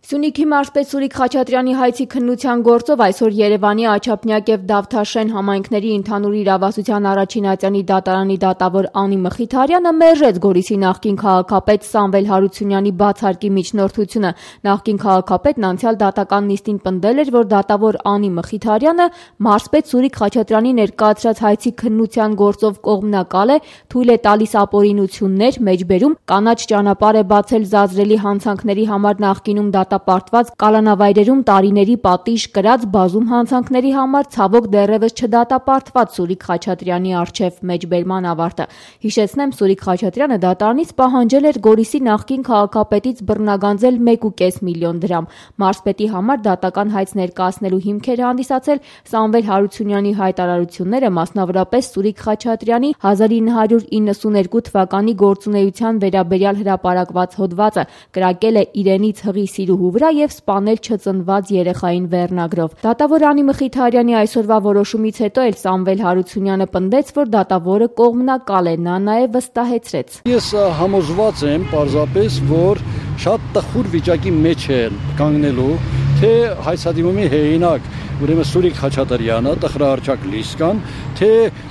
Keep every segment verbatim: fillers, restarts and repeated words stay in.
Սյունիքի մարզպետ Սուրիկ Խաչատրյանի հայցի քննության գործով այսօր Երևանի Աչափնյակ և Դավթաշեն համայնքների ընդհանուր իրավասության առաջին ատյանի դատարանի դատավոր Անի Մխիթարյանը մերժեց Գորիսի նախկին քաղաքապետ Սամվել Հարությունյանի բացարկի միջնորդությունը։ Նախկին քաղաքապետն անցյալ դատական նիստին պնդել էր, որ դատավոր Անի Մխիթարյանը մարզպետ Սուրիկ Խաչատրյանի ներկայացրած հայցի քննության գործով կողմնակալ է, թույլ է տալիս ապօրինություններ, մեջբերում, կանաչ ճանապարհ է բացել զազրելի հանցանքների համար նախկինում դատապարտված կալանավայրերում տարիների պատիժ կրած բազում հանցանքների համար ցավոք դեռևս չդատապարտված Սուրիկ Խաչատրյանի առջև մեջբերման ավարտը։ Հիշեցնեմ, Սուրիկ Խաչատրյանը դատարանից պահանջել էր Գորիսի նախկին քաղաքապետից բռնագանձել մեկ ու կես միլիոն դրամ։ Մարզպետի համար դատական հայց ներկայացնելու հիմքեր հանդիսացել Սամվել Հարությունյանի հայտարարությունները, մասնավորապես Սուրիկ Խաչատրյանի հազար ինը հարյուր իննսունութ թվականի գործունեության վերաբերյալ հրապարակված հոդվածը, կրակել է իրենից հղի սիրուհու վրա և սպանել չծնված երեխային վերնագրով։ Դատավոր Անի Մխիթարյանի այսօրվա որոշումից հետո էլ Սամվել Հարությունյանը պնդեց, որ դատավորը կողմնակալ է, նա նաև վստահեցրեց. Ես համոզված եմ պարզապես, որ շատ տխուր վիճակի մեջ է կանգնելու, թե հայցադիմումի հեղինակ ուրեմն Սուրիկ Խաչատրյանը, տխրահարճակ Լիսկան, թե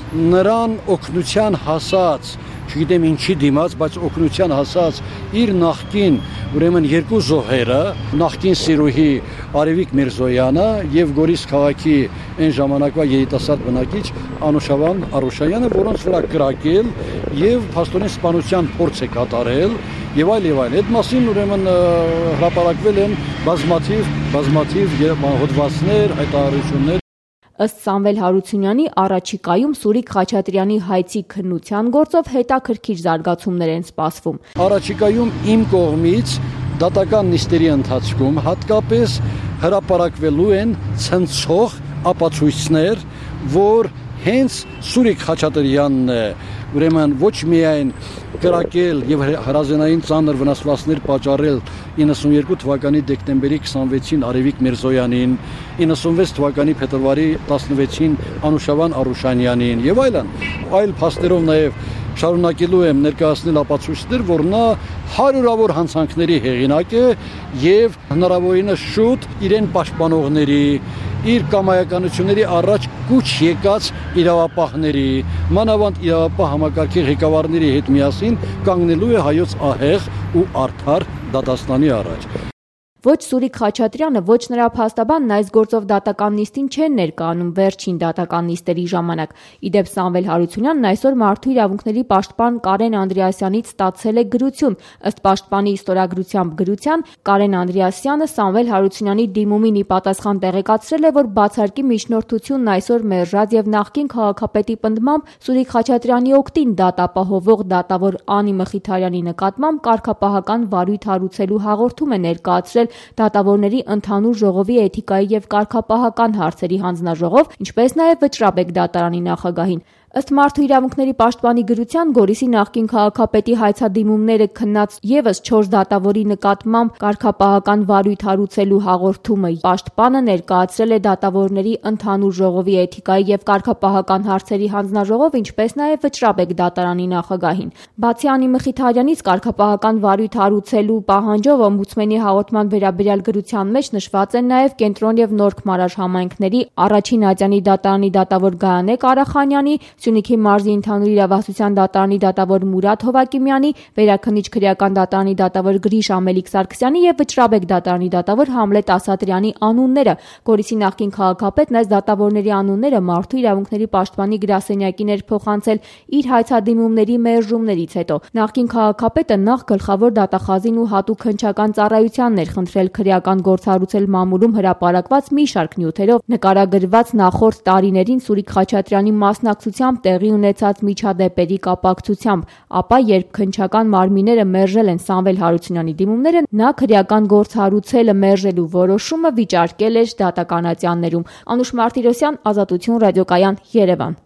նրան օգնության հասած, չգիտեմ ինչի դիմաց, բայց օգնության հասած իր նախկին ուրեմն երկու զոհերը, նախկին սիրուհի Արևիկ Միրզոյանը եւ Գորիս քաղաքի այն ժամանակվա երիտասարդ բնակիչ Անուշավան Արուշայանը, որոնց վրա կրակել եւ փաստորեն սպանության փորձ է կատարել եւ այլ եւ այլ։ Այդ մասին ուրեմն հրապարակվել են բազմաթիվ բազմաթիվ հոդվածներ, հայտարարություններ։ Ըստ Սամվել Հարությունյանի, առաջիկայում Սուրիկ Խաչատրյանի հայցի քննության գործով հետաքրքիր զարգացումներ են սպասվում։ Առաջիկայում իմ կողմից դատական նիստերի ընթացքում հատկապես հրապարակվելու են ցնցող ապացույցներ, որ հենց Սուրիկ Խաչատրյանն է ուրեմն ոչ միայն կրակել եւ հրազենային ծանր վնասվածքներ պատճառել իննսունյոթ թվականի դեկտեմբերի քսանվեցին Արևիկ Միրզոյանին, իննսունվեց թվականի փետրվարի տասնվեցին Անուշավան Արուշանյանին եւ այլն, այլ փաստերով նաեւ շարունակելու եմ ներկայացնել ապացույցներ, որ նա հարյուրավոր հանցանքների հեղինակ է եւ հնարավորինս շուտ իրեն պաշտպանողների, իր կամայականությունների առաջ կուչ եկած իրավապահների, մանավանդ իրավապահ համակարգի ղեկավարների հետ միասին կանգնելու է հայոց ահեղ ու արդար դատաստանի առաջ։ Ոչ Սուրիկ Խաչատրյանը, ոչ նրա փաստաբանն այս գործով դատական նիստին չեն ներկայանում վերջին դատական նիստերի ժամանակ։ Իդեպ Սամվել Հարությունյանն այսօր Մարդու իրավունքների պաշտպան Կարեն Անդրեասյանից ստացել է գրություն։ Ըստ պաշտպանի ստորագրությամբ գրության, Կարեն Անդրեասյանը Սամվել Հարությունյանի դիմումին ի պատասխան տեղեկացրել է, որ բացարկի միջնորդությունն այսօր մերժած եւ նախկին քաղաքապետի պնդմամբ Սուրիկ Խաչատրյանի օգտին դատապահովող դատավոր Անի Մխիթարյանի նկատմամբ կարգապահական վարույթ հարուցելու հաղորդում է ներկայացրել Դատավորների ընդհանուր ժողովի էթիկայի եւ կարգապահական հարցերի հանձնաժողով, ինչպես նաեւ Վճռաբեկ դատարանի նախագահին։ Ըստ Մարդու իրավունքների պաշտպանի գրության, Գորիսի նախկին քաղաքապետի հայցադիմումները քննած եւս չորս դատավորի նկատմամբ կարգապահական վարույթ հարուցելու հաղորդումը պաշտպանը ներկայացրել է Դատավորների ընդհանուր ժողովի էթիկայի եւ կարգապահական հարցերի հանձնաժողով, ինչպես նաեւ Վճռաբեկ դատարանի նախագահին։ Բացի Անի Մխիթարյանից կարգապահական վարույթ հարուցելու պահանջով օմբուդսմենի հաղորդման վերաբերյալ գրության մեջ նշված են նաեւ Կենտրոն եւ Նորք Մարաշ համայնքների առաջին ատյանի դատարանի դատավոր Գայանե Ղարախանյանի, Սյունիքի մարզի ընդհանուր իրավասության դատարանի դատավոր Մուրադ Հովակիմյանի, Վերաքննիչ քրեական դատարանի դատավոր Գրիշ Ամելիք Սարգսյանի եւ Վճռաբեկ դատարանի դատավոր Համլետ Ասատրյանի անունները։ Գորիսի նախկին քաղաքապետն այս դատավորների անունները Մարդու իրավունքների պաշտպանի գրասենյակին էր փոխանցել իր հայցադիմումների մերժումներից հետո։ Նախկին քաղաքապետը նախ գլխավոր դատախազին ու հատուկ հնչական ծառայությանն էր խնդրել քրեական գործառույթել մամուլում հրապարակված մի շարք նյութերով նկարագրված նախորդ տարիներին Սուրիկ Խաչատրյանի մասնակցությամբ տեղի ունեցած միջադեպերի կապակցությամբ, ապա երբ քննչական մարմինները մերժել են Սամվել Հարությունյանի դիմումները, նա քրեական գործառույթելը մերժելու որոշումը վիճարկել էր դատական ատյաններում։ Անուշ Մարտիրոսյան, Ազատություն ռադիոկայան, Երևան։